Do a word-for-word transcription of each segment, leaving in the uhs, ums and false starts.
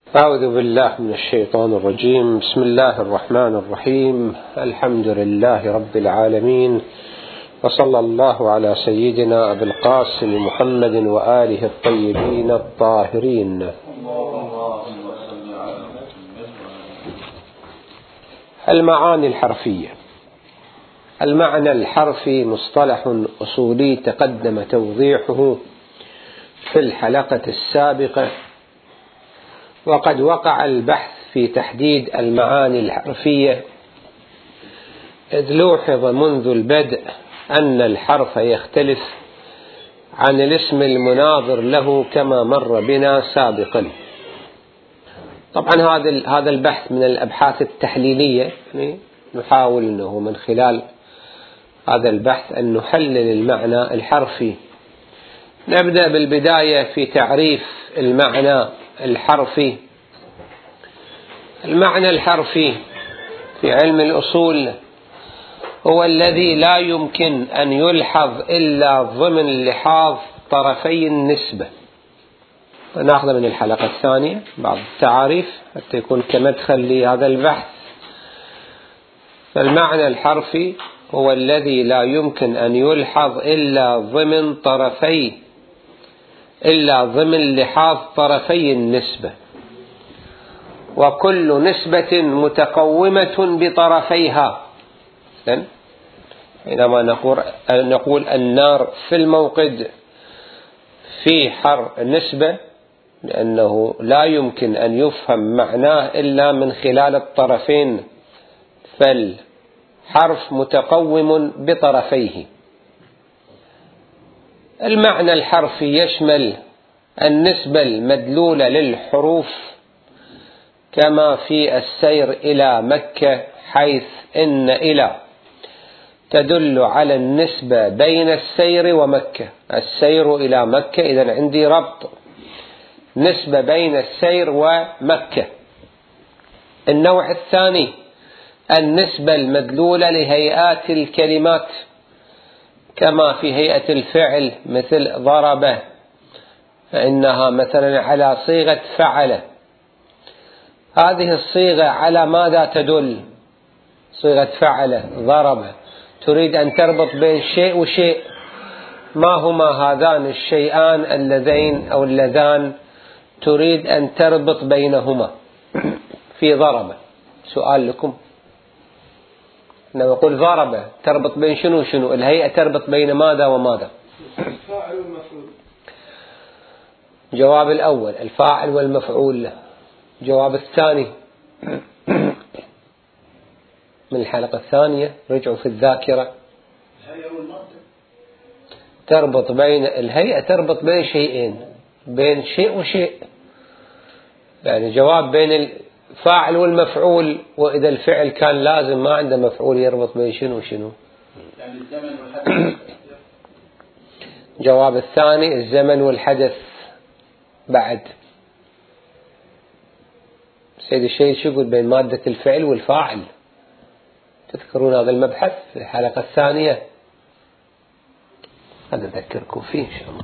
أعوذ بالله من الشيطان الرجيم. بسم الله الرحمن الرحيم. الحمد لله رب العالمين، وصلى الله على سيدنا أبي القاسم محمد وآله الطيبين الطاهرين. المعاني الحرفية. المعنى الحرفي مصطلح أصولي تقدم توضيحه في الحلقة السابقة، وقد وقع البحث في تحديد المعاني الحرفية، إذ لوحظ منذ البدء أن الحرف يختلف عن الاسم المناظر له كما مر بنا سابقا. طبعا هذا هذا البحث من الأبحاث التحليلية، يعني نحاول أنه من خلال هذا البحث أن نحلل المعنى الحرفي. نبدأ بالبداية في تعريف المعنى الحرفي. المعنى الحرفي في علم الأصول هو الذي لا يمكن أن يلحظ إلا ضمن لحاظ طرفي النسبة. نأخذ من الحلقة الثانية بعض التعاريف حتى يكون كمدخل لهذا البحث. فالمعنى الحرفي هو الذي لا يمكن أن يلحظ إلا ضمن طرفي إلا ضمن لحاظ طرفي النسبة، وكل نسبة متقومة بطرفيها. حينما نقول, نقول النار في الموقد في حر نسبة، لأنه لا يمكن أن يفهم معناه إلا من خلال الطرفين، فالحرف متقوم بطرفيه. المعنى الحرفي يشمل النسبة المدلولة للحروف، كما في السير إلى مكة، حيث إن إلى تدل على النسبة بين السير ومكة. السير إلى مكة، إذن عندي ربط نسبة بين السير ومكة. النوع الثاني النسبة المدلولة لهيئات الكلمات، كما في هيئة الفعل مثل ضرب، فإنها مثلا على صيغة فعل. هذه الصيغة على ماذا تدل؟ صيغة فعل ضرب تريد أن تربط بين شيء وشيء. ما هما هذان الشيئان اللذين أو اللذان تريد أن تربط بينهما في ضرب؟ سؤال لكم. نقول ضرب تربط بين شنو شنو؟ الهيئة تربط بين ماذا وماذا؟ الفاعل والمفعول. جواب الأول الفاعل والمفعول له. جواب الثاني من الحلقة الثانية، رجعوا في الذاكرة. الهيئة والمادة تربط بين الهيئة تربط بين شيئين، بين شيء وشيء. يعني جواب بين الفاعل والمفعول، وإذا الفعل كان لازم ما عنده مفعول يربط بين شنو وشنو. يعني الزمن والحدث. جواب الثاني الزمن والحدث. بعد سيد الشيخ شو يقول بين مادة الفعل والفاعل؟ تذكرون هذا المبحث في الحلقة الثانية؟ هذا أذكركم فيه إن شاء الله.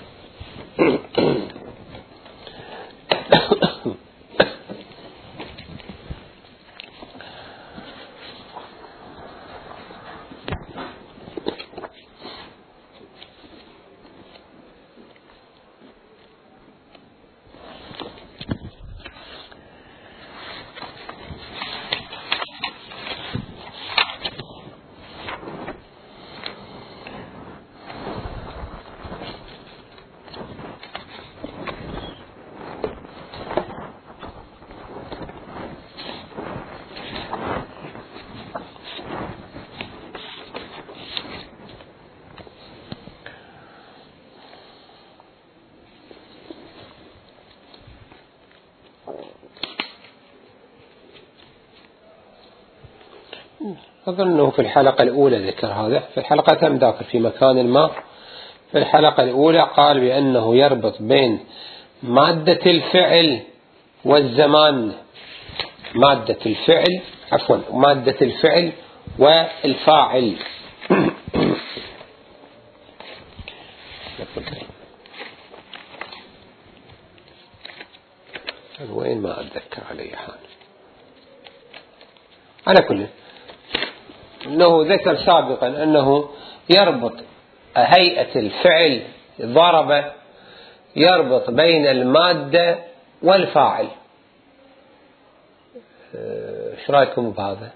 أظنه في الحلقة الأولى ذكر هذا. في الحلقة كم ذاكر في مكان ما. في الحلقة الأولى قال بأنه يربط بين مادة الفعل والزمان، مادة الفعل عفوا مادة الفعل والفاعل. وين ما أتذكر علي حال. على كل أنه ذكر سابقا أنه يربط هيئة الفعل ضرب يربط بين المادة والفاعل. ايش رايكم بهذا؟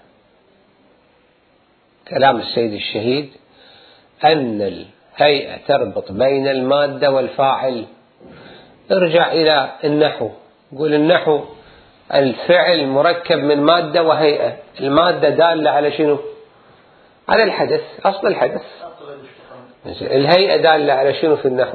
كلام السيد الشهيد أن الهيئة تربط بين المادة والفاعل. ارجع إلى النحو، قول النحو الفعل مركب من مادة وهيئة. المادة دالة على شنو؟ على الحدث، أصل الحدث. الهيئة دالة على شنو في النحو؟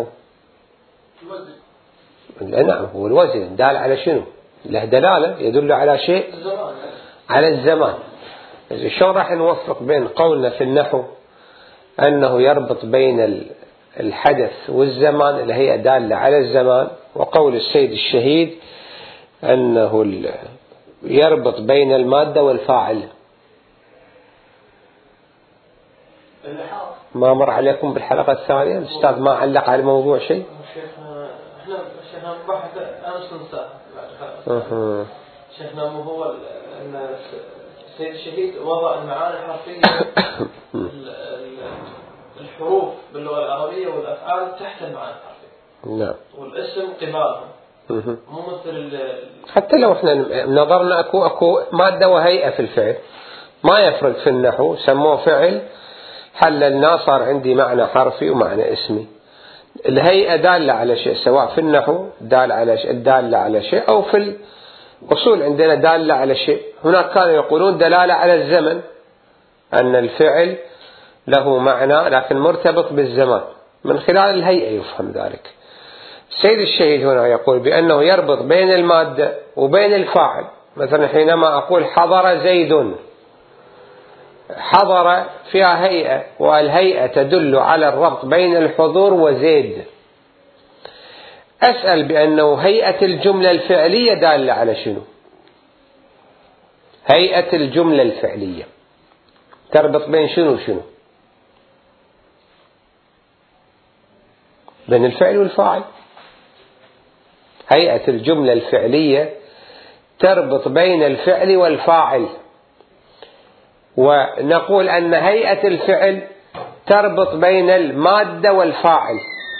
نعم، هو الوزن دال على شنو؟ له دلالة يدل على شيء، على الزمان. شلون راح نوفق بين قولنا في النحو أنه يربط بين الحدث والزمان، الهيئة دالة على الزمان، وقول السيد الشهيد أنه يربط بين المادة والفاعل؟ ما مر عليكم بالحلقة الثانية الأستاذ ما علق على الموضوع شيء؟ شيخنا احنا شيخنا بحث امس ننسى اها شيخنا مو هو ان السيد الشهيد وضع المعاني الحرفية الحروف باللغة العربية والأفعال تحت المعاني الحرفية. نعم. والاسم قبالهم. مو مثل حتى لو احنا نظرنا اكو اكو مادة وهيئة في الفعل ما يفرق في النحو، سموه فعل حللناه صار عندي معنى حرفي ومعنى اسمي. الهيئة دالة على شيء، سواء في النحو دال على شيء دالة على شيء أو في الأصول عندنا دالة على شيء. هناك كانوا يقولون دلالة على الزمن، أن الفعل له معنى لكن مرتبط بالزمان، من خلال الهيئة يفهم ذلك. السيد الشهيد هنا يقول بأنه يربط بين المادة وبين الفاعل. مثلا حينما أقول حضر زيد، حضر فيها هيئة، والهيئة تدل على الربط بين الحضور وزيد. أسأل بأنه هيئة الجملة الفعلية دالة على شنو؟ هيئة الجملة الفعلية تربط بين شنو وشنو؟ بين الفعل والفاعل. هيئة الجملة الفعلية تربط بين الفعل والفاعل، ونقول أن هيئة الفعل تربط بين المادة والفاعل.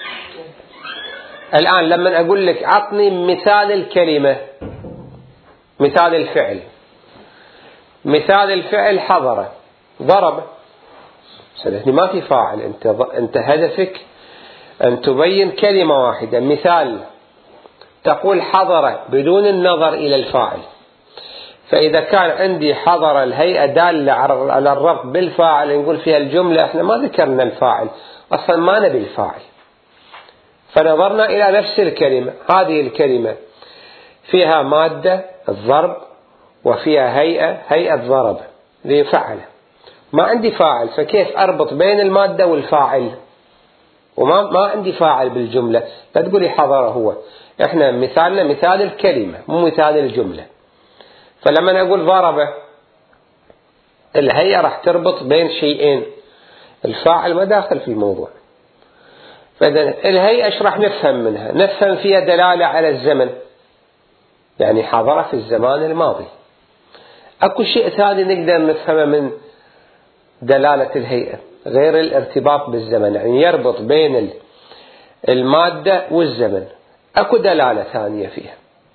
الآن لما أقول لك عطني مثال الكلمة، مثال الفعل، مثال الفعل حضر ضرب، سألتني ما في فاعل، أنت, أنت هدفك أن تبين كلمة واحدة، مثال تقول حضر بدون النظر إلى الفاعل. فإذا كان عندي حضر الهيئة دالة على الربط بالفاعل، نقول فيها الجملة احنا ما ذكرنا الفاعل، أصلا ما نبي الفاعل، فنظرنا إلى نفس الكلمة. هذه الكلمة فيها مادة الضرب وفيها هيئة هيئة ضرب لفعل، ما عندي فاعل، فكيف أربط بين المادة والفاعل؟ وما ما عندي فاعل بالجملة، فتقولي حضر هو. احنا مثالنا مثال الكلمة مو مثال الجملة. فلما أقول ضرب، الهيئة راح تربط بين شيئين، الفاعل ما داخل في الموضوع. فإذا الهيئة ايش راح نفهم منها؟ نفهم فيها دلالة على الزمن، يعني حضر في الزمان الماضي. أكو شيء ثاني نقدر نفهمه من دلالة الهيئة غير الارتباط بالزمن، يعني يربط بين المادة والزمن. أكو دلالة ثانية فيها.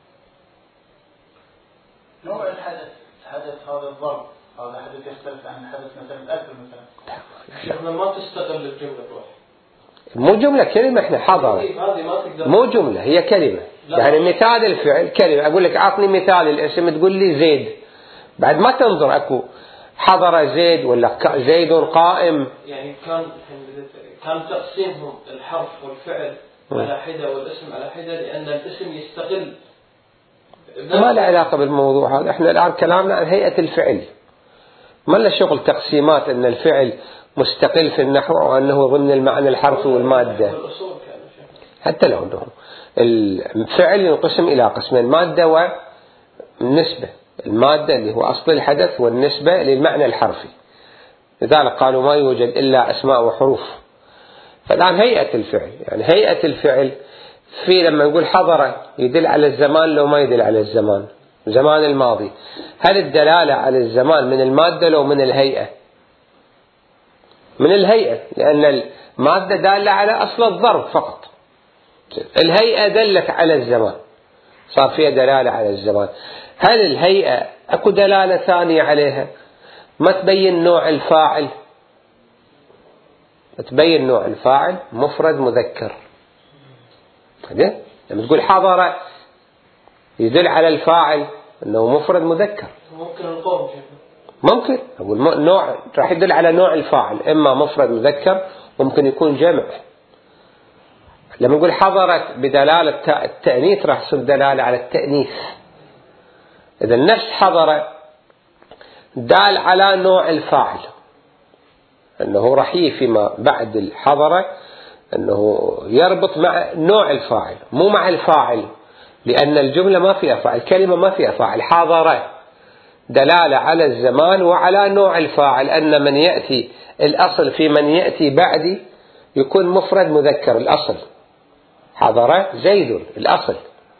نوع الحدث، حدث هذا الضرب، هذا حدث يختلف عن حدث مثلا الأكل مثلا. شيخنا ما تستغل الجملة بروحها. مو جملة، كلمة. احنا حضر مو جملة، هي كلمة. يعني مثال الفعل كلمة. أقول لك أعطني مثال الاسم، تقول لي زيد، بعد ما تنظر أكو حضر زيد ولا زيد قائم. يعني كان كان تقسيمهم الحرف والفعل على حدة والاسم على حدة، لأن الاسم يستقل. ما له علاقة بالموضوع هذا. احنا الآن كلامنا عن هيئة الفعل، ما له شغل تقسيمات أن الفعل مستقل في النحو أو أنه ضمن المعنى الحرفي والمادة. حتى لو أنه الفعل ينقسم إلى قسمين، مادة والنسبة. المادة اللي هو أصل الحدث، والنسبة للمعنى الحرفي. لذلك قالوا ما يوجد إلا أسماء وحروف. فالآن هيئة الفعل، يعني هيئة الفعل في لما نقول حضر يدل على الزمان لو ما يدل على الزمان، زمان الماضي، هل الدلالة على الزمان من المادة لو من الهيئة؟ من الهيئة، لأن المادة دالة على أصل الضرب فقط، الهيئة دلت على الزمان صار فيها دلالة على الزمان. هل الهيئة أكو دلالة ثانية عليها ما تبين نوع الفاعل؟ تبين نوع الفاعل مفرد مذكر. لما تقول حضر يدل على الفاعل أنه مفرد مذكر. ممكن القوم ممكن أقول نوع راح يدل على نوع الفاعل، إما مفرد مذكر ممكن يكون جمع. لما نقول حضرت بدلالة التأنيث راح تصير دلالة على التأنيث. إذا نفس حضر دال على نوع الفاعل، أنه راح يجي فيما بعد الحضر أنه يربط مع نوع الفاعل مو مع الفاعل، لأن الجملة ما فيها فاعل، الكلمة ما فيها فاعل. حضر دلالة على الزمان وعلى نوع الفاعل، أن من يأتي الأصل في من يأتي بعدي يكون مفرد مذكر الأصل، حضر زيد الأصل.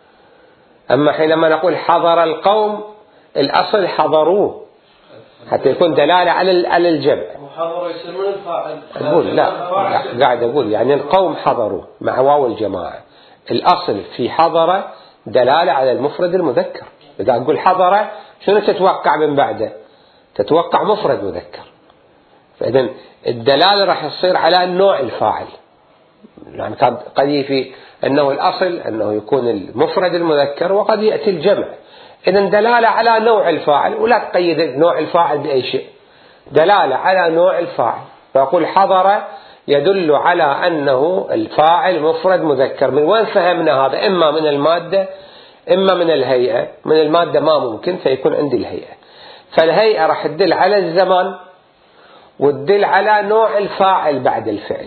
أما حينما نقول حضر القوم الأصل حضروه، حتى يكون دلالة على الجمع. حضر يسمون الفاعل. أقول لا قاعد أقول يعني القوم حضروا مع واو الجماعة، الأصل في حضر دلالة على المفرد المذكر. إذا أقول حضر شنو تتوقع من بعده؟ تتوقع مفرد مذكر. فإذا الدلالة راح تصير على نوع الفاعل، يعني قد يفي أنه الأصل أنه يكون المفرد المذكر وقد يأتي الجمع. إذا دلالة على نوع الفاعل، ولا تقيد نوع الفاعل بأي شيء، دلالة على نوع الفاعل. فأقول حضر يدل على أنه الفاعل مفرد مذكر. من وين فهمنا هذا؟ إما من المادة إما من الهيئة. من المادة ما ممكن، فيكون عندي الهيئة. فالهيئة راح تدل على الزمان وتدل على نوع الفاعل بعد الفعل.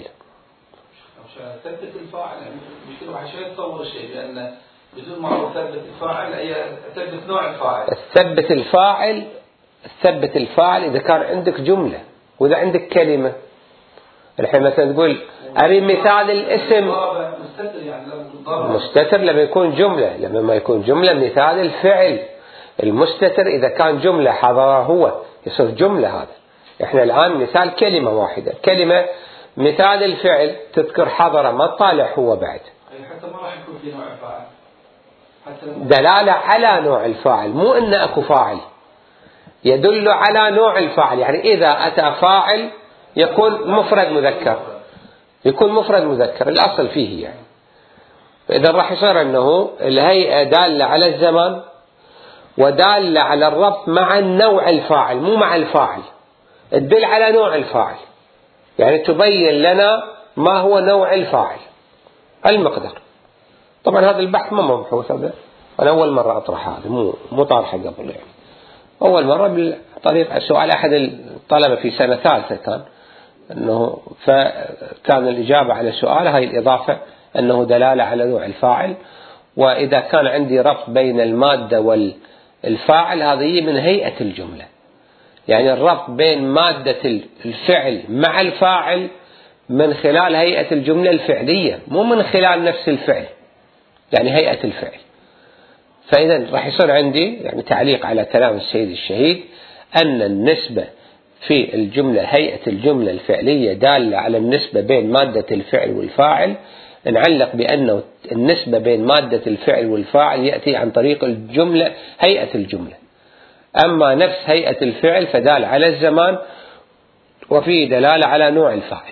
ثبت الفاعل مش كل واحد شوي يتصور الشيء، لأن بدون ما ثبت الفاعل هي ثبت نوع الفاعل. ثبت الفاعل ثبت الفاعل إذا كان عندك جملة، وإذا عندك كلمة. الحين مثلا تقول أري مثال الاسم مستتر، يعني لما مستتر لما يكون جملة. لما ما يكون جملة مثال الفعل المستتر إذا كان جملة حضر هو يصير جملة. هذا إحنا الآن مثال كلمة واحدة، كلمة مثال الفعل تذكر حضر ما تطالع هو بعد، حتى ما راح يكون في نوع فاعل، حتى دلالة على نوع الفاعل، مو إن أكو فاعل، يدل على نوع الفاعل. يعني إذا أتى فاعل يكون مفرد مذكر، يكون مفرد مذكر الأصل فيه يعني. فإذا راح يصير أنه الهيئة دالة على الزمان ودالة على الربط مع النوع الفاعل مو مع الفاعل، تدل على نوع الفاعل، يعني تبين لنا ما هو نوع الفاعل المقدر. طبعا هذا البحث ما مبحوث، هذا أنا أول مرة أطرح هذا، مو مو طارحة قبل يعني. أول مرة بطريقة سؤال أحد الطلبة في سنة ثالثة كان أنه فكان الإجابة على سؤال هاي الإضافة أنه دلالة على نوع الفاعل. وإذا كان عندي ربط بين المادة والفاعل هذه من هيئة الجملة، يعني الربط بين مادة الفعل مع الفاعل من خلال هيئة الجملة الفعلية، مو من خلال نفس الفعل، يعني هيئة الفعل. فإذا راح يصير عندي يعني تعليق على كلام السيد الشهيد أن النسبة في الجملة هيئة الجملة الفعلية دالة على النسبة بين مادة الفعل والفاعل. نعلق بأنه النسبة بين مادة الفعل والفاعل يأتي عن طريق الجملة هيئة الجملة، أما نفس هيئة الفعل فدال على الزمان وفيه دلالة على نوع الفاعل.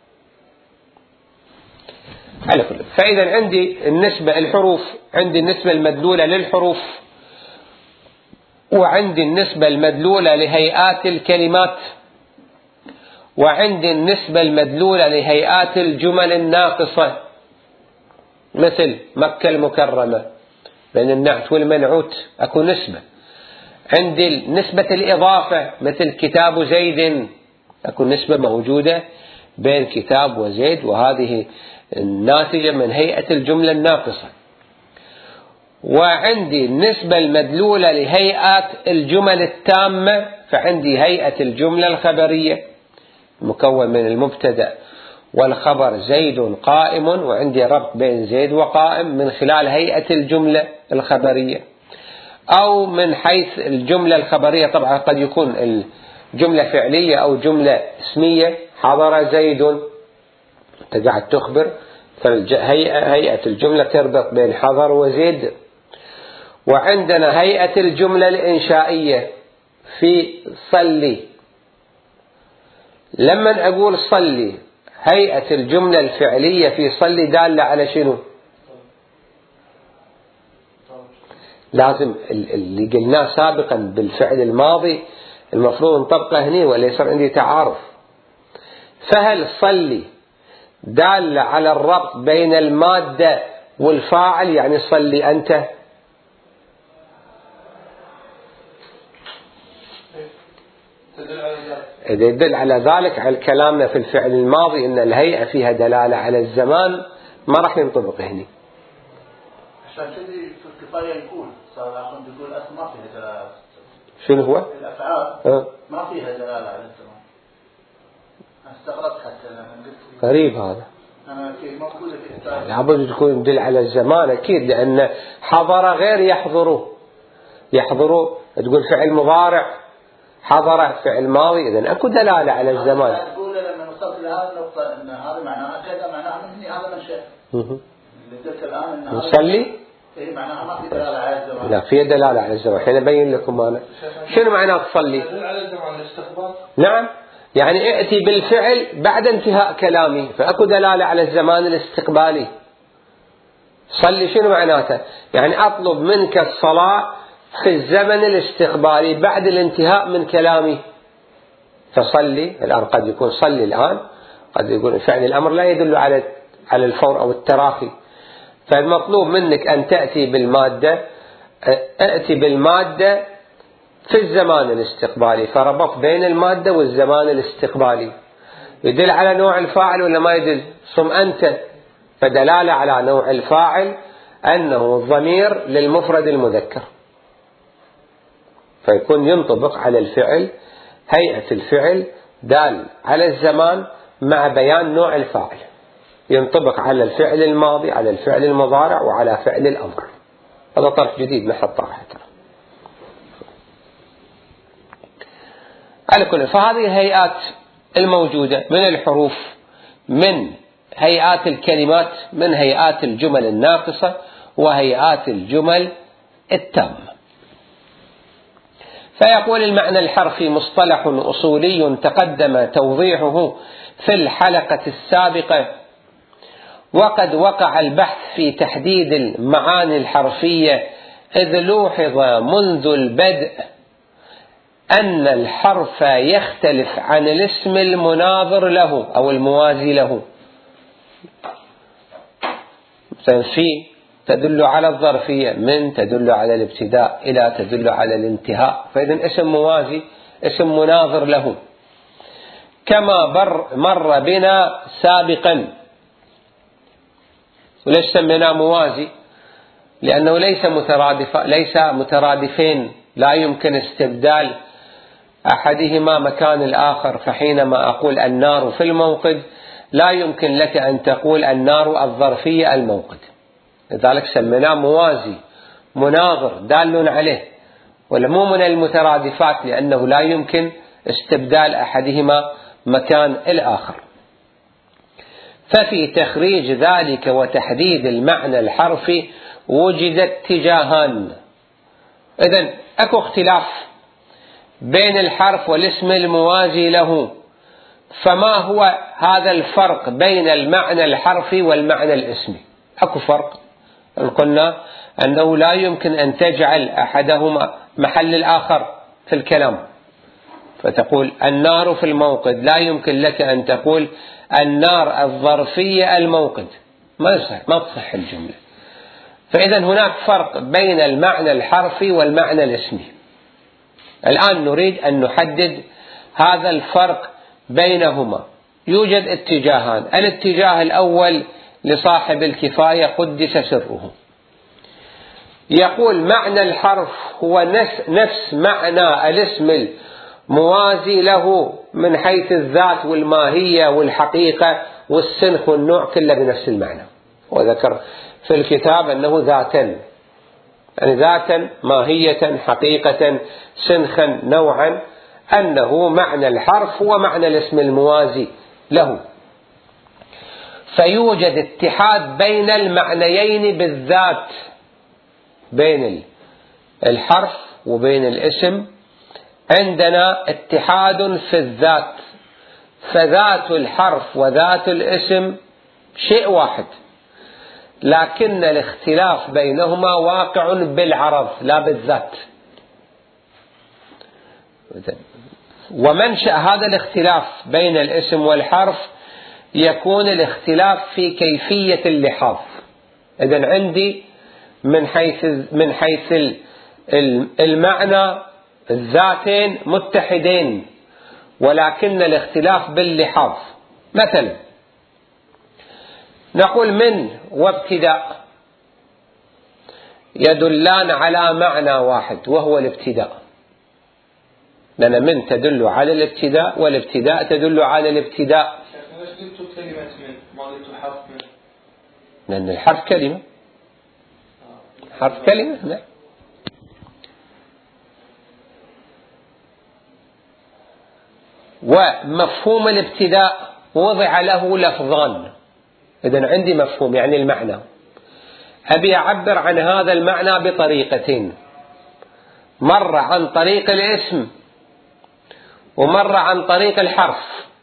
على كل. فإذا عندي النسبة الحروف، عندي النسبة المدلولة للحروف، وعندي النسبة المدلولة لهيئات الكلمات، وعندي النسبة المدلولة لهيئات الجمل الناقصة مثل مكة المكرمة، بين النعت والمنعوت أكو نسبة. عندي نسبة الإضافة مثل كتاب زيد، أكو نسبة موجودة بين كتاب وزيد، وهذه الناتجة من هيئة الجملة الناقصة. وعندي النسبة المدلولة لهيئات الجمل التامة، فعندي هيئة الجملة الخبرية مكون من المبتدأ والخبر زيد قائم، وعندي ربط بين زيد وقائم من خلال هيئة الجملة الخبرية، أو من حيث الجملة الخبرية. طبعا قد يكون الجملة فعلية أو جملة اسمية. حضر زيد، أنت قاعد تخبر، فهيئة هيئة الجملة تربط بين حضر وزيد. وعندنا هيئة الجملة الإنشائية في صلي. لما أقول صلي، هيئة الجملة الفعلية في صلي دالة على شنو؟ لازم اللي قلناه سابقا بالفعل الماضي المفروض نطبقه هنا ولا يصير عندي تعارف. فهل صلي دالة على الربط بين المادة والفاعل، يعني صلي أنت؟ إذا يدل على ذلك على كلامنا في الفعل الماضي أن الهيئة فيها دلالة على الزمان، ما راح ينطبق هنا. عشان كذي في الكفاية يقول صار الآخر يقول أصلا ما فيها دلالة. شنو هو؟ الأفعال أه؟ ما فيها دلالة على الزمان. استغربت حتى لما قلت غريب هذا. أنا في موجودة في الكتاب. لابد تكون يدل على الزمان أكيد، لأن حضر غير يحضره. يحضره تقول فعل مضارع، حضر فعل ماضي، إذن أكو دلالة على الزمان. تقول لما وصلت لهذه النقطة أن هذا معناها كذا، معناها مني هذا من شيء. اللي قلت الآن أن هذا نصلي؟ إيه معناها ما في دلالة على الزمان. لا في دلالة على الزمان. حين أبين لكم أنا شنو معناه تصلي. على الزمان الاستخبار. نعم، يعني ائتي بالفعل بعد انتهاء كلامي، فأكو دلالة على الزمان الاستقبالي. صلي شنو معناته؟ يعني أطلب منك الصلاة في الزمن الاستقبالي بعد الانتهاء من كلامي. فصلي الآن قد يكون صلي الآن، قد يكون فعل الأمر لا يدل على على الفور أو التراخي. فالمطلوب منك أن تأتي بالمادة، أأتي بالمادة في الزمان الاستقبالي، فربط بين المادة والزمان الاستقبالي. يدل على نوع الفاعل ولا ما يدل؟ صم أنت، فدلالة على نوع الفاعل أنه الضمير للمفرد المذكر، فيكون ينطبق على الفعل. هيئة الفعل دال على الزمان مع بيان نوع الفاعل، ينطبق على الفعل الماضي، على الفعل المضارع، وعلى فعل الأمر. هذا طرح جديد نحط طرحته. على كل، فهذه الهيئات الموجودة من الحروف، من هيئات الكلمات، من هيئات الجمل الناقصة، وهيئات الجمل التامة. فيقول المعنى الحرفي مصطلح أصولي تقدم توضيحه في الحلقة السابقة، وقد وقع البحث في تحديد المعاني الحرفية، إذ لوحظ منذ البدء أن الحرف يختلف عن الاسم المناظر له أو الموازي له. مثلا في تدل على الظرفية، من تدل على الابتداء، إلى تدل على الانتهاء، فإذن اسم موازي اسم مناظر له. كما مر بنا سابقا. وليش سميناه موازي؟ لأنه ليس مترادف ليس مترادفين، لا يمكن استبدال أحدهما مكان الآخر. فحينما أقول النار في الموقد لا يمكن لك أن تقول النار الظرفية الموقد، لذلك سميناه موازي مناظر دال عليه، ولا مو من المترادفات، لأنه لا يمكن استبدال أحدهما مكان الآخر. ففي تخريج ذلك وتحديد المعنى الحرفي وجد اتجاهان. إذن أكو اختلاف بين الحرف والاسم الموازي له. فما هو هذا الفرق بين المعنى الحرفي والمعنى الاسمي؟ أكو فرق. قلنا أنه لا يمكن أن تجعل أحدهما محل الآخر في الكلام، فتقول النار في الموقد، لا يمكن لك أن تقول النار الظرفية الموقد، ما يصح، ما تصح الجملة. فإذا هناك فرق بين المعنى الحرفي والمعنى الاسمي. الآن نريد أن نحدد هذا الفرق بينهما. يوجد اتجاهان. الاتجاه الأول لصاحب الكفاية قدس سره، يقول معنى الحرف هو نفس معنى الاسم الموازي له من حيث الذات والماهية والحقيقة والسنخ والنوع كله بنفس المعنى. وذكر في الكتاب أنه ذاتا، يعني ذاتا ماهية حقيقة سنخا نوعا، أنه معنى الحرف هو معنى الاسم الموازي له. فيوجد اتحاد بين المعنيين بالذات، بين الحرف وبين الاسم عندنا اتحاد في الذات، فذات الحرف وذات الاسم شيء واحد، لكن الاختلاف بينهما واقع بالعرض لا بالذات. ومنشأ هذا الاختلاف بين الاسم والحرف يكون الاختلاف في كيفية اللحاظ. إذن عندي من حيث من حيث المعنى الذاتين متحدين، ولكن الاختلاف باللحاظ. مثلا نقول من وابتداء يدلان على معنى واحد وهو الابتداء، لأن من تدل على الابتداء والابتداء تدل على الابتداء. لأن الحرف كلمة، حرف كلمة. لا. ومفهوم الابتداء وضع له لفظان. إذن عندي مفهوم يعني المعنى، أبي أعبر عن هذا المعنى بطريقتين، مرة عن طريق الاسم ومرة عن طريق الحرف.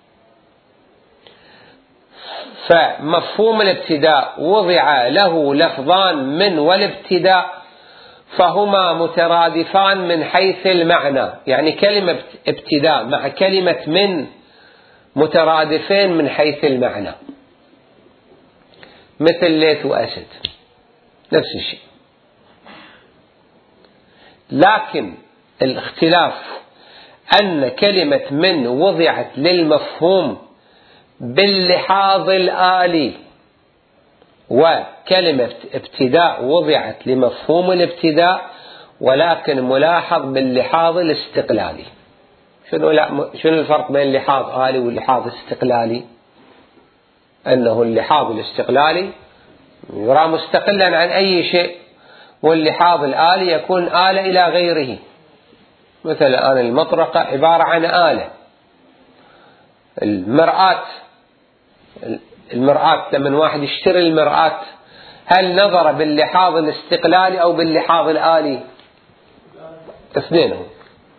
فمفهوم الابتداء وضع له لفظان من والابتداء، فهما مترادفان من حيث المعنى، يعني كلمة ابتداء مع كلمة من مترادفين من حيث المعنى، مثل ليث وأسد نفس الشيء. لكن الاختلاف أن كلمة من وضعت للمفهوم باللحاظ الآلي، وكلمة ابتداء وضعت لمفهوم الابتداء ولكن ملاحظ باللحاظ الاستقلالي. شنو شنو الفرق بين اللحاظ آلي واللحاظ الاستقلالي؟ أنه اللحاظ الاستقلالي يرى مستقلا عن أي شيء، واللحاظ الآلي يكون آلة إلى غيره. مثل الآن المطرقة عبارة عن آلة. المرآة المرآة لما واحد يشتري المرآة هل نظر باللحاظ الاستقلالي أو باللحاظ الآلي؟ اثنينهم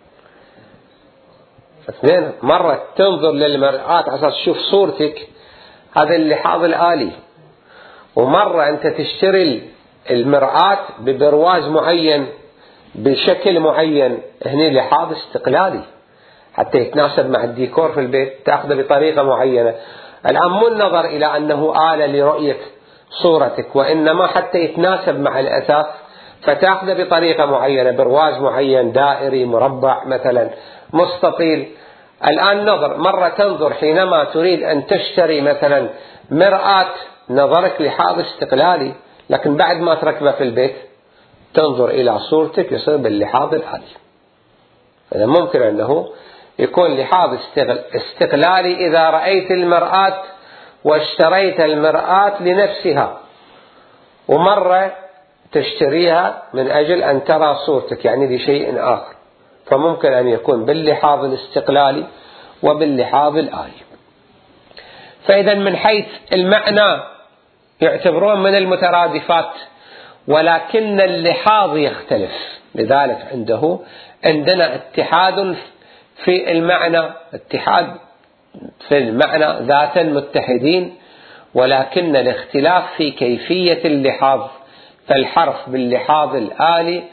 اثنين. مرة تنظر للمرآة عشان تشوف صورتك، هذا اللحاظ الآلي. ومرة أنت تشتري المرآة ببرواز معين بشكل معين، هنا لحاظ استقلالي حتى يتناسب مع الديكور في البيت، تأخذه بطريقة معينة. الآن مو النظر إلى أنه آلة لرؤية صورتك، وإنما حتى يتناسب مع الأساس فتأخذه بطريقة معينة، برواز معين دائري مربع مثلا مستطيل. الآن نظر، مرة تنظر حينما تريد أن تشتري مثلا مرآة نظرك لحاظ استقلالي، لكن بعد ما تركبه في البيت تنظر إلى صورتك يصير باللحاظ الآلي. إذا ممكن أنه يكون لحاظ استقلالي إذا رأيت المرآة واشتريت المرآة لنفسها، ومرة تشتريها من أجل أن ترى صورتك يعني لشيء آخر، فممكن أن يكون باللحاظ الاستقلالي وباللحاظ الآلي. فإذا من حيث المعنى يعتبرون من المترادفات، ولكن اللحاظ يختلف. لذلك عنده عندنا اتحاد في المعنى، اتحاد في المعنى ذاتا متحدين، ولكن الاختلاف في كيفية اللحاظ، فالحرف باللحاظ الآلي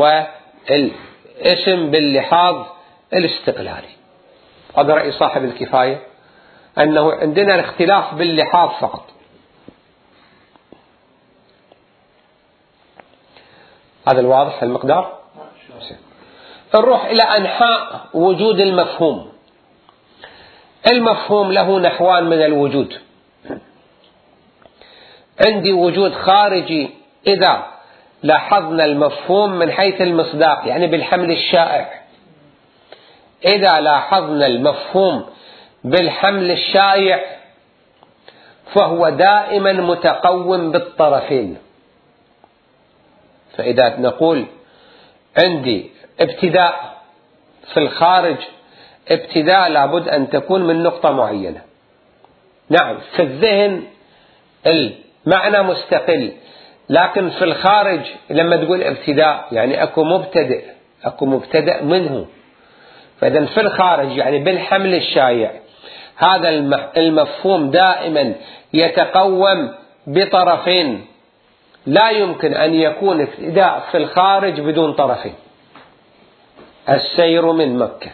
والاسم باللحاظ الاستقلالي. هذا رأي صاحب الكفاية، أنه عندنا الاختلاف باللحاظ فقط. هذا الواضح المقدار. نروح إلى أنحاء وجود المفهوم. المفهوم له نحوان من الوجود. عندي وجود خارجي إذا لاحظنا المفهوم من حيث المصداق، يعني بالحمل الشائع. إذا لاحظنا المفهوم بالحمل الشائع فهو دائما متقوم بالطرفين. فإذا نقول عندي ابتداء في الخارج، ابتداء لابد أن تكون من نقطة معينة. نعم في الذهن المعنى مستقل، لكن في الخارج لما تقول ابتداء يعني أكو مبتدئ، أكو مبتدأ منه. فإذا في الخارج يعني بالحمل الشائع هذا المفهوم دائما يتقوم بطرفين، لا يمكن أن يكون ابتداء في الخارج بدون طرفين. السير من مكة،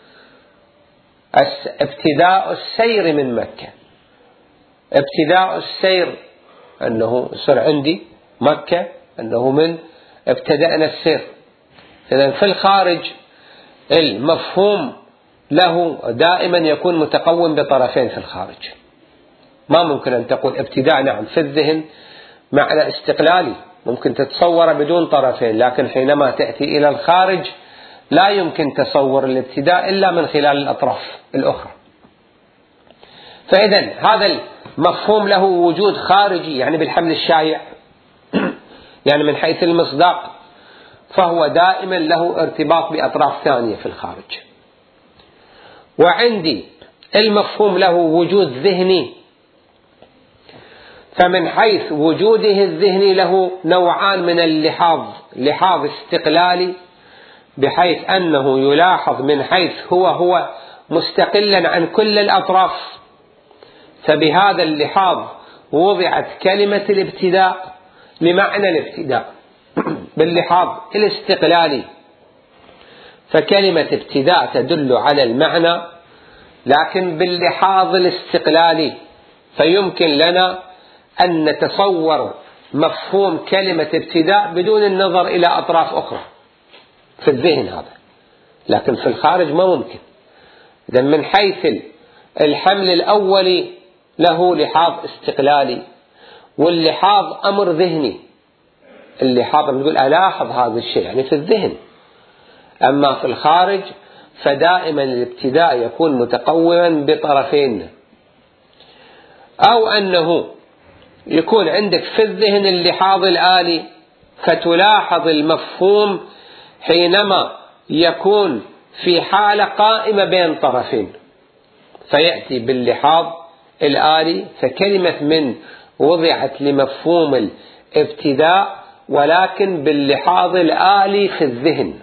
ابتداء السير من مكة، ابتداء السير أنه يصير عندي مكة، أنه من ابتدأنا السير. إذن في الخارج المفهوم له دائما يكون متقوم بطرفين في الخارج. ما ممكن أن تقول ابتداء. نعم في الذهن معنى استقلالي ممكن تتصور بدون طرفين، لكن حينما تأتي إلى الخارج لا يمكن تصور الابتداء إلا من خلال الأطراف الأخرى. فإذا هذا المفهوم له وجود خارجي يعني بالحمل الشائع يعني من حيث المصداق، فهو دائما له ارتباط بأطراف ثانية في الخارج. وعندي المفهوم له وجود ذهني، فمن حيث وجوده الذهني له نوعان من اللحاظ: لحاظ استقلالي بحيث أنه يلاحظ من حيث هو هو مستقلا عن كل الأطراف، فبهذا اللحاظ وضعت كلمة الابتداء لمعنى الابتداء باللحاظ الاستقلالي. فكلمة ابتداء تدل على المعنى لكن باللحاظ الاستقلالي، فيمكن لنا أن نتصور مفهوم كلمة ابتداء بدون النظر إلى أطراف أخرى في الذهن هذا، لكن في الخارج ما ممكن. إذا من حيث الحمل الأولي له لحاظ استقلالي، واللحاظ أمر ذهني. اللحاظ نقول ألاحظ هذا الشيء يعني في الذهن، أما في الخارج فدائما الابتداء يكون متقوما بطرفين. أو أنه يكون عندك في الذهن اللحاظ الآلي، فتلاحظ المفهوم حينما يكون في حالة قائمة بين طرفين، فيأتي باللحاظ الآلي. فكلمة من وضعت لمفهوم الابتداء ولكن باللحاظ الآلي في الذهن،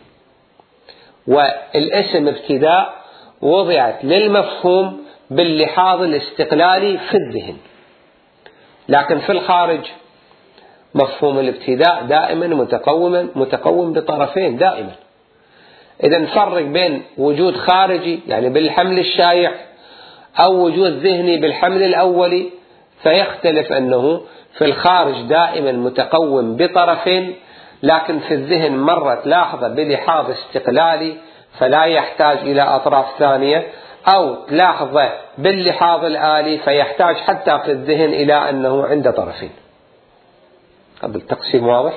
والاسم ابتداء وضعت للمفهوم باللحاظ الاستقلالي في الذهن. لكن في الخارج مفهوم الابتداء دائما متقوما متقوم بطرفين دائما. إذا نفرق بين وجود خارجي يعني بالحمل الشائع أو وجود ذهني بالحمل الأولي، فيختلف أنه في الخارج دائما متقوم بطرفين، لكن في الذهن مرة تلاحظه بلحاظ استقلالي فلا يحتاج إلى أطراف ثانية، أو تلاحظه باللحاظ الآلي فيحتاج حتى في الذهن إلى أنه عند طرفين. هذا التقسيم واضح؟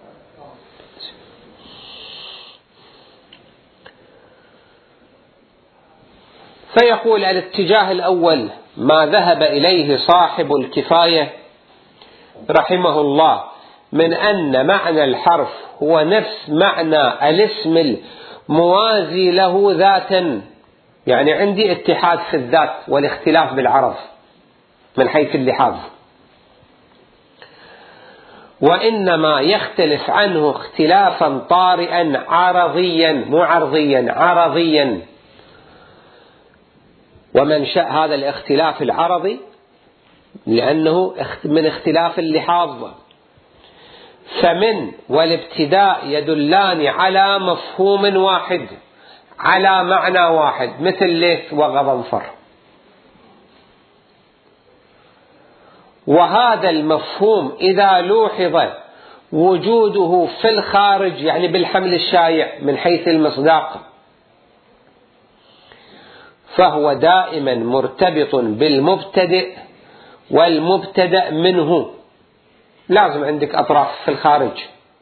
فيقول الاتجاه الأول ما ذهب إليه صاحب الكفاية رحمه الله من أن معنى الحرف هو نفس معنى الاسم الموازي له ذاتا، يعني عندي اتحاد في الذات والاختلاف بالعرض من حيث اللحاظ، وإنما يختلف عنه اختلافا طارئا عرضيا معرضيا عرضيا. ومنشأ هذا الاختلاف العرضي لأنه من اختلاف اللحاظ. فمن والابتداء يدلان على مفهوم واحد على معنى واحد مثل ليث وغضنفر، وهذا المفهوم إذا لوحظ وجوده في الخارج يعني بالحمل الشائع من حيث المصداق، فهو دائما مرتبط بالمبتدئ والمبتدأ منه. لازم عندك أطراف في الخارج،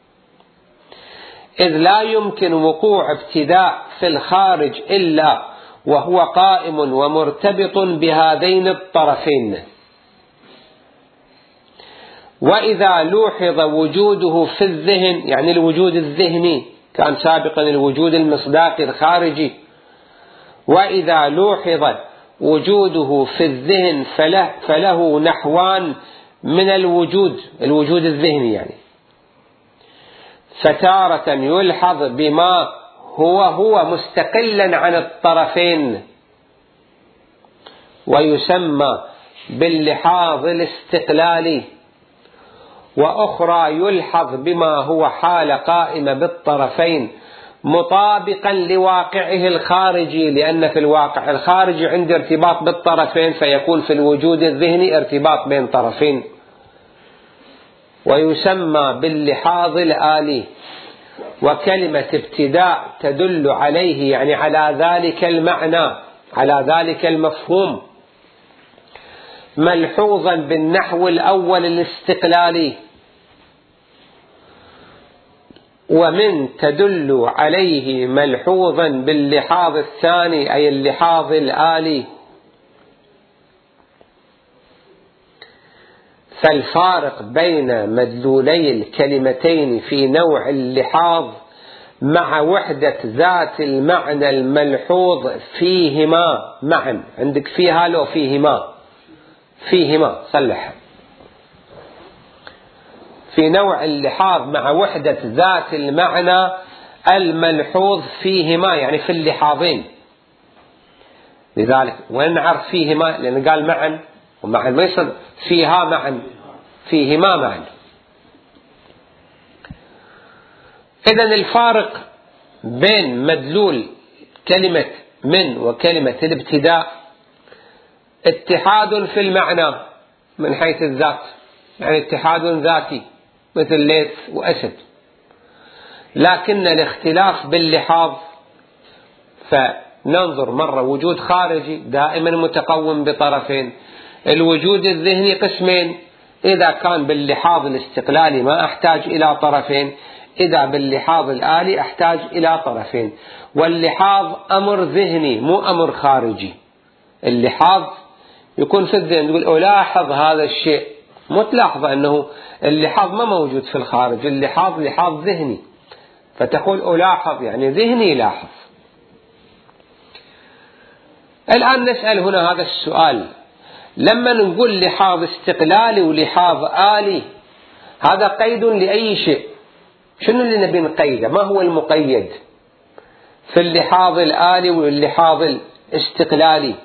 إذ لا يمكن وقوع ابتداء في الخارج إلا وهو قائم ومرتبط بهذين الطرفين. وإذا لوحظ وجوده في الذهن، يعني الوجود الذهني، كان سابقا الوجود المصداقي الخارجي، وإذا لوحظ وجوده في الذهن فله, فله نحوان من الوجود، الوجود الذهني يعني. فتارة يلحظ بما هو هو مستقلا عن الطرفين ويسمى باللحاظ الاستقلالي، وأخرى يلحظ بما هو حال قائمة بالطرفين مطابقا لواقعه الخارجي، لأن في الواقع الخارجي عندي ارتباط بالطرفين، فيكون في الوجود الذهني ارتباط بين طرفين، ويسمى باللحاظ الآلي. وكلمة ابتداء تدل عليه، يعني على ذلك المعنى، على ذلك المفهوم، ملحوظا بالنحو الأول الاستقلالي، ومن تدل عليه ملحوظا باللحاظ الثاني أي اللحاظ الآلي. فالفارق بين مدلولي الكلمتين في نوع اللحاظ مع وحدة ذات المعنى الملحوظ فيهما معا. عندك فيها لو فيهما، فيهما صلح. في نوع اللحاظ مع وحدة ذات المعنى الملحوظ فيهما، يعني في اللحاظين. لذلك وين نعرف فيهما؟ لأن قال معا، ومعا ما يصير فيها معا، فيهما معا. إذن الفارق بين مدلول كلمة من وكلمة الابتداء اتحاد في المعنى من حيث الذات، يعني اتحاد ذاتي مثل ليث وأسد، لكن الاختلاف باللحاظ فننظر مرة وجود خارجي دائما متقوم بطرفين، الوجود الذهني قسمين، إذا كان باللحاظ الاستقلالي ما أحتاج إلى طرفين، إذا باللحاظ الآلي أحتاج إلى طرفين. واللحاظ أمر ذهني مو أمر خارجي. اللحاظ يكون في الذهن، يقول ألاحظ هذا الشيء، مو تلاحظ أنه اللحاظ ما موجود في الخارج، اللحاظ لحاظ ذهني، فتقول ألاحظ يعني ذهني يلاحظ. الآن نسأل هنا هذا السؤال، لما نقول لحاظ استقلالي ولحاظ آلي، هذا قيد لأي شيء، شنو اللي نبي نقيده؟ ما هو المقيد في اللحاظ الآلي واللحاظ الاستقلالي؟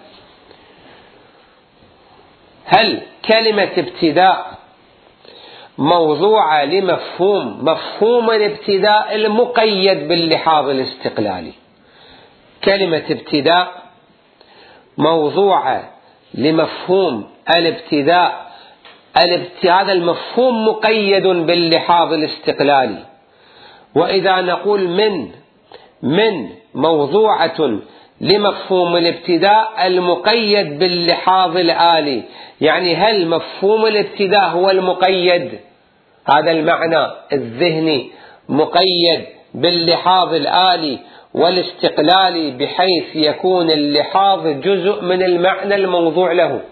هل كلمة ابتداء موضوعة لمفهوم مفهوم الابتداء المقيد باللحاظ الاستقلالي؟ كلمة ابتداء موضوعة لمفهوم الابتداء، هذا المفهوم مقيد باللحاظ الاستقلالي. وإذا نقول من من موضوعة لمفهوم الابتداء المقيد باللحاظ الآلي، يعني هل مفهوم الابتداء هو المقيد؟ هذا المعنى الذهني مقيد باللحاظ الآلي والاستقلالي بحيث يكون اللحاظ جزء من المعنى الموضوع له.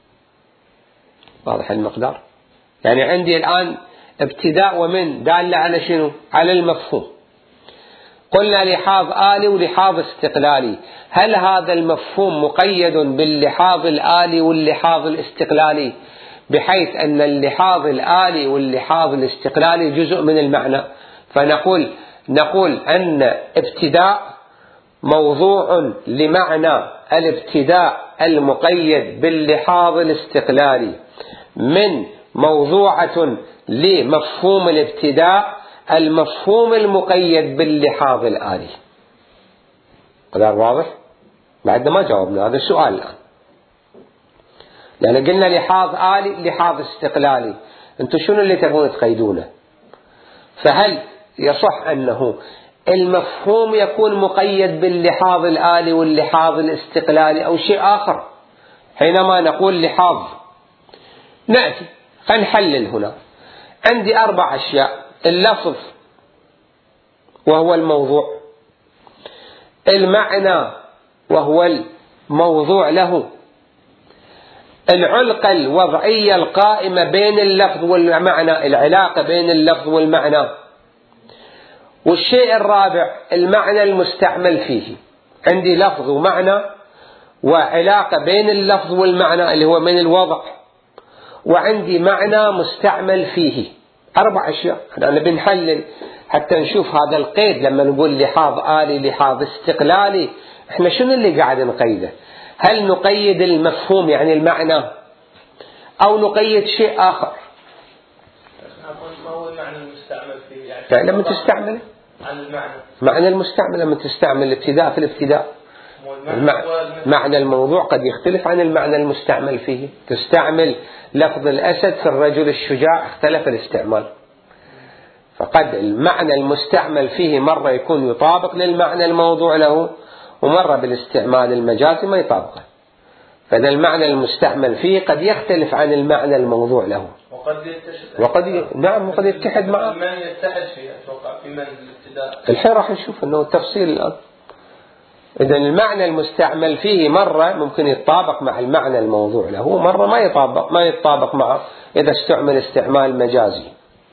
واضح المقدار؟ يعني عندي الآن ابتداء ومن دالة على شنو؟ على المفهوم. قلنا لحاظ آلي ولحاظ استقلالي، هل هذا المفهوم مقيد باللحاظ الآلي واللحاظ الاستقلالي بحيث أن اللحاظ الآلي واللحاظ الاستقلالي جزء من المعنى؟ فنقول نقول أن ابتداء موضوع لمعنى الابتداء المقيد باللحاظ الاستقلالي، من موضوعة لمفهوم الابتداء المفهوم المقيد باللحاظ الآلي. قدر واضح؟ بعد ما جاوبنا هذا السؤال الآن، لأن قلنا لحاظ آلي لحاظ استقلالي، أنتم شنو اللي تبغون تقيدونه؟ فهل يصح أنه المفهوم يكون مقيد باللحاظ الآلي واللحاظ الاستقلالي أو شيء آخر؟ حينما نقول لحاظ نأتي فنحلل هنا. عندي أربع أشياء: اللفظ وهو الموضوع، المعنى وهو الموضوع له، العلاقة الوضعية القائمة بين اللفظ والمعنى، العلاقة بين اللفظ والمعنى. والشيء الرابع المعنى المستعمل فيه، عندي لفظ ومعنى وعلاقة بين اللفظ والمعنى اللي هو من الوضع، وعندي معنى مستعمل فيه. أربع أشياء أنا بنحلل حتى نشوف هذا القيد. لما نقول لحاظ آلي لحاظ استقلالي، احنا شنو اللي قاعد نقيده؟ هل نقيد المفهوم يعني المعنى أو نقيد شيء آخر؟ ما هو المعنى المستعمل فيه؟ يعني, يعني لما تستعمل عن المعنى معنى المستعمل، لما تستعمل الابتداء في الابتداء، معنى الموضوع قد يختلف عن المعنى المستعمل فيه. تستعمل لفظ الأسد في الرجل الشجاع، اختلف الاستعمال، فقد المعنى المستعمل فيه مرة يكون يطابق للمعنى الموضوع له، ومرة بالاستعمال المجازي ما يطابقه. فإذا المعنى المستعمل فيه قد يختلف عن المعنى الموضوع له، وقد يتحد وقد ي... نعم وقد يتحد معه. من يتحد فيه أتوقع في من الابتداء. الحين راح نشوف أنه تفصيل الآن. إذا المعنى المستعمل فيه مرة ممكن يتطابق مع المعنى الموضوع له، مرة ما يطابق ما يتطابق معه إذا استعمل استعمال مجازي.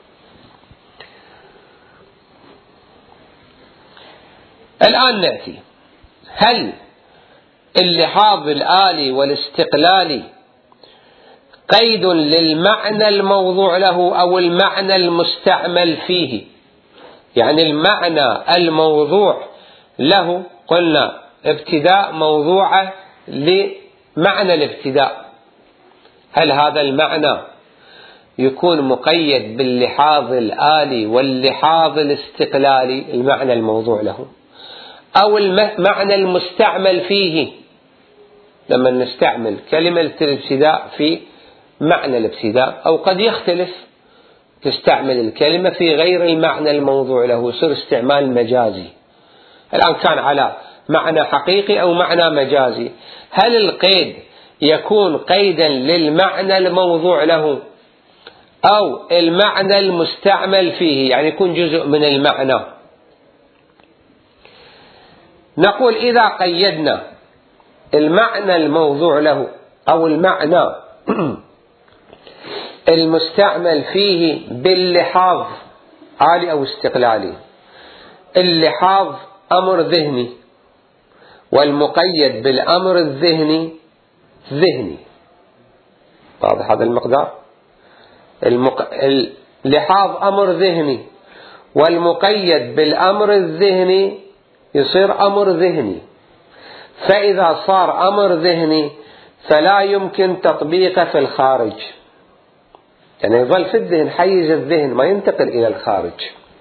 الآن نأتي، هل اللحاظ الآلي والاستقلالي قيد للمعنى الموضوع له أو المعنى المستعمل فيه؟ يعني المعنى الموضوع له قلنا ابتداء موضوعه لمعنى الابتداء، هل هذا المعنى يكون مقيد باللحاظ الآلي واللحاظ الاستقلالي المعنى الموضوع له، أو المعنى المستعمل فيه لما نستعمل كلمة الابتداء في معنى الابتداء، أو قد يختلف تستعمل الكلمة في غير المعنى الموضوع له، يصير استعمال مجازي. الآن كان على معنى حقيقي أو معنى مجازي، هل القيد يكون قيدا للمعنى الموضوع له أو المعنى المستعمل فيه، يعني يكون جزء من المعنى؟ نقول إذا قيدنا المعنى الموضوع له أو المعنى المستعمل فيه باللحاظ آلي أو استقلالي، اللحاظ أمر ذهني والمقيد بالأمر الذهني ذهني، واضح هذا المقدار؟ المق... اللحاظ أمر ذهني والمقيد بالأمر الذهني يصير أمر ذهني، فإذا صار أمر ذهني فلا يمكن تطبيقه في الخارج، يعني يظل في الذهن، حيز الذهن ما ينتقل إلى الخارج.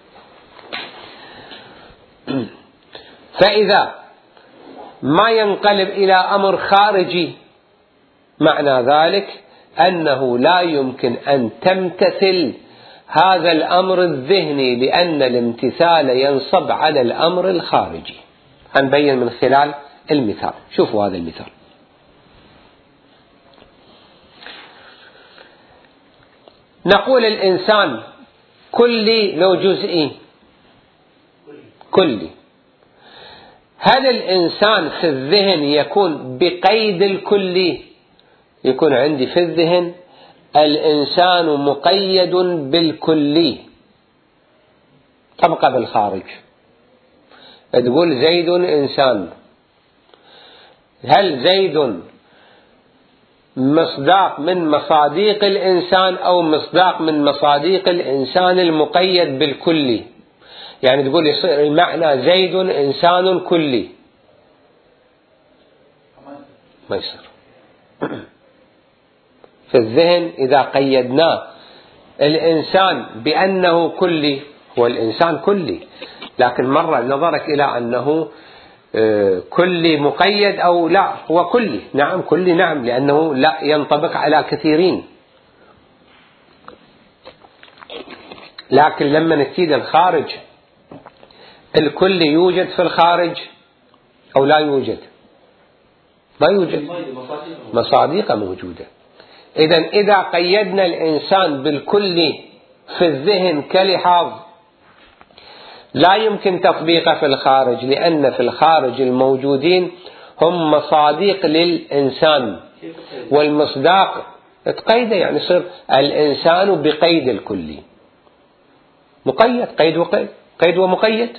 فإذا ما ينقلب إلى أمر خارجي معنى ذلك أنه لا يمكن أن تمتثل هذا الأمر الذهني، لأن الامتثال ينصب على الأمر الخارجي. هنبين من خلال المثال. شوفوا هذا المثال. نقول الإنسان كلي لو جزئي؟ كلي. هل الإنسان في الذهن يكون بقيد الكلي؟ يكون عندي في الذهن الإنسان مقيد بالكلي، تبقى بالخارج. تقول زيد إنسان، هل زيد مصداق من مصاديق الإنسان أو مصداق من مصاديق الإنسان المقيد بالكلي؟ يعني تقول يصير المعنى زيد إنسان كلي، ما يصير. في الذهن إذا قيدناه الإنسان بأنه كلي، هو الإنسان كلي، لكن مرة نظرك إلى أنه كلي مقيد أو لا، هو كلي. نعم كلي، نعم، لأنه لا ينطبق على كثيرين. لكن لما نكيد الخارج، الكل يوجد في الخارج أو لا يوجد؟ ما يوجد، مصاديقه موجودة. إذا إذا قيدنا الإنسان بالكل في الذهن كلحاظ لا يمكن تطبيقه في الخارج، لأن في الخارج الموجودين هم مصاديق للإنسان، والمصداق تقيده، يعني يصير الإنسان بقيد الكلي، مقيد، قيد وقيد، قيد ومقيد.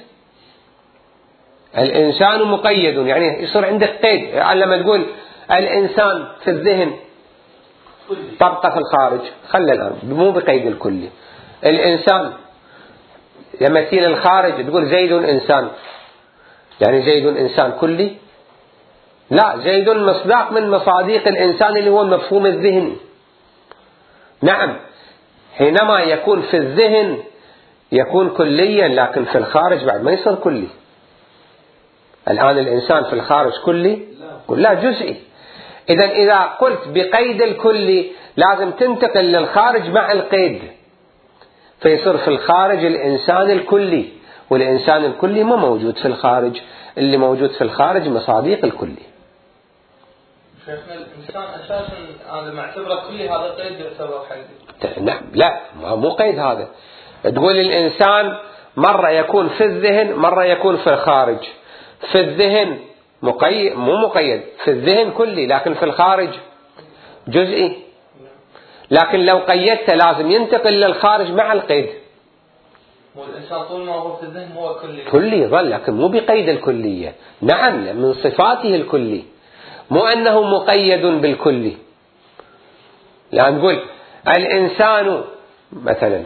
الإنسان مقيد يعني يصير عندك قيد، يعني لما تقول الإنسان في الذهن طبقة في الخارج، خلى الآن مو بقيد الكلي. الإنسان يمثيل الخارج تقول زيد إنسان، يعني زيد إنسان كلي؟ لا، زيد مصداق من مصاديق الإنسان اللي هو المفهوم الذهني. نعم، حينما يكون في الذهن يكون كليا، لكن في الخارج بعد ما يصير كلي. الآن الإنسان في الخارج كلي؟ لا، جزئي. إذا إذا قلت بقيد الكلي لازم تنتقل للخارج مع القيد، فيصير في الخارج الإنسان الكلي، والإنسان الكلي ما موجود في الخارج، اللي موجود في الخارج مصاديق الكلي. شيخنا الإنسان أساسا أنا معتبره كلي، هذا قيد يعتبر حيث؟ نعم، لا مو قيد هذا. تقول الإنسان مرة يكون في الذهن، مرة يكون في الخارج. في الذهن مقيد، مو مقيد، في الذهن كلي، لكن في الخارج جزئي. لكن لو قيدته لازم ينتقل للخارج مع القيد. والإنسان طول ما هو في الذهن هو كلي، كلي ظل، لكن مو بقيد الكلية. نعم، من صفاته الكلي، مو أنه مقيد بالكلي. لأن نقول الإنسان مثلا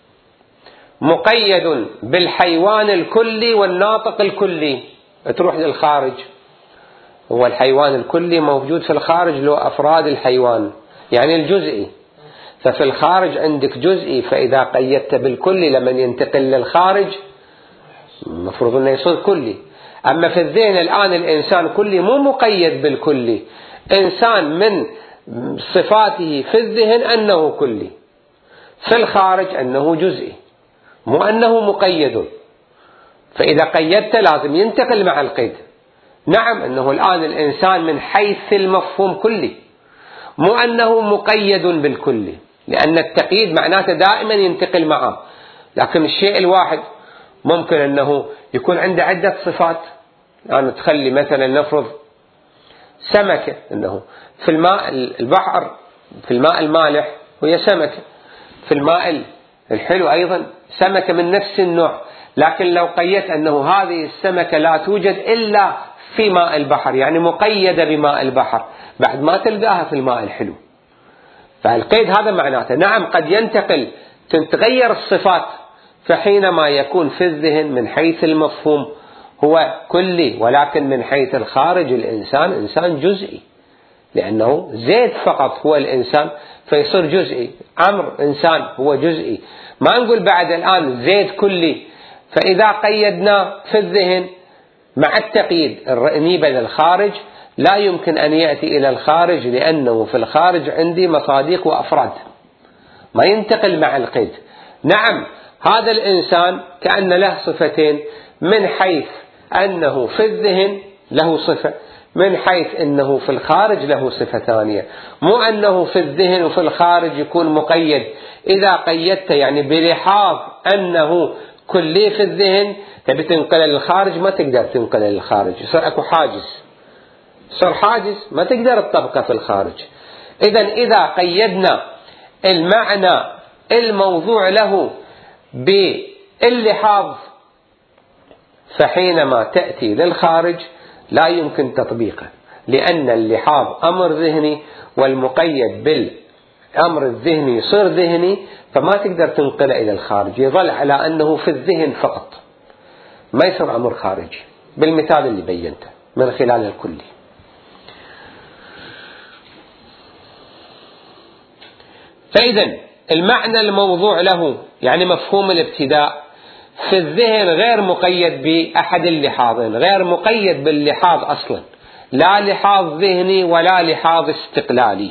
مقيد بالحيوان الكلي والناطق الكلي، تروح للخارج، هو الحيوان الكلي موجود في الخارج له أفراد الحيوان، يعني الجزئي. ففي الخارج عندك جزئي، فإذا قيدت بالكلي لمن ينتقل للخارج المفروض أنه يصير كلي. أما في الذهن الآن الإنسان كلي، مو مقيد بالكلي، إنسان من صفاته في الذهن أنه كلي، في الخارج أنه جزئي، مو أنه مقيد. فإذا قيدت لازم ينتقل مع القيد. نعم، أنه الآن الإنسان من حيث المفهوم كلي، مو أنه مقيد بالكلي، لأن التقييد معناته دائما ينتقل معه. لكن الشيء الواحد ممكن أنه يكون عنده عدة صفات، يعني تخلي مثلا نفرض سمكة، أنه في الماء البحر في الماء المالح وهي سمكة، في الماء الحلو أيضا سمكة من نفس النوع. لكن لو قيدت أنه هذه السمكة لا توجد إلا في ماء البحر، يعني مقيدة بماء البحر، بعد ما تلقاها في الماء الحلو. فالقيد هذا معناته نعم قد ينتقل، تتغير الصفات، فحينما يكون في الذهن من حيث المفهوم هو كلي، ولكن من حيث الخارج الإنسان إنسان جزئي، لأنه زيد فقط هو الإنسان فيصير جزئي، عمرو إنسان هو جزئي. ما نقول بعد الآن زيد كلي. فإذا قيدنا في الذهن مع التقييد النيبة للخارج لا يمكن أن يأتي إلى الخارج، لأنه في الخارج عندي مصاديق وأفراد، ما ينتقل مع القيد. نعم، هذا الإنسان كأن له صفتين، من حيث أنه في الذهن له صفة، من حيث أنه في الخارج له صفة ثانية. مو أنه في الذهن وفي الخارج يكون مقيد. إذا قيدت يعني بلحاظ أنه كلي في الذهن تبي تنقل للخارج ما تقدر تنقل للخارج، يصير أكو حاجز، صار حاجز ما تقدر تطبقه في الخارج. إذا إذا قيدنا المعنى الموضوع له باللحاظ فحينما تأتي للخارج لا يمكن تطبيقه، لأن اللحاظ أمر ذهني، والمقيد بالأمر الذهني يصير ذهني، فما تقدر تنقله إلى الخارج، يظل على أنه في الذهن فقط، ما يصير أمر خارجي بالمثال اللي بينته من خلال الكلي. فإذا المعنى الموضوع له يعني مفهوم الابتداء في الذهن غير مقيد بأحد اللحاظين، غير مقيد باللحاظ أصلا، لا لحاظ ذهني ولا لحاظ استقلالي.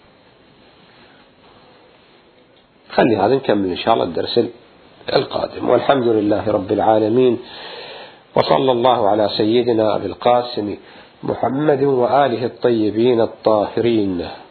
خلي هذا نكمل إن شاء الله الدرس القادم، والحمد لله رب العالمين، وصلى الله على سيدنا أبي القاسم محمد وآله الطيبين الطاهرين.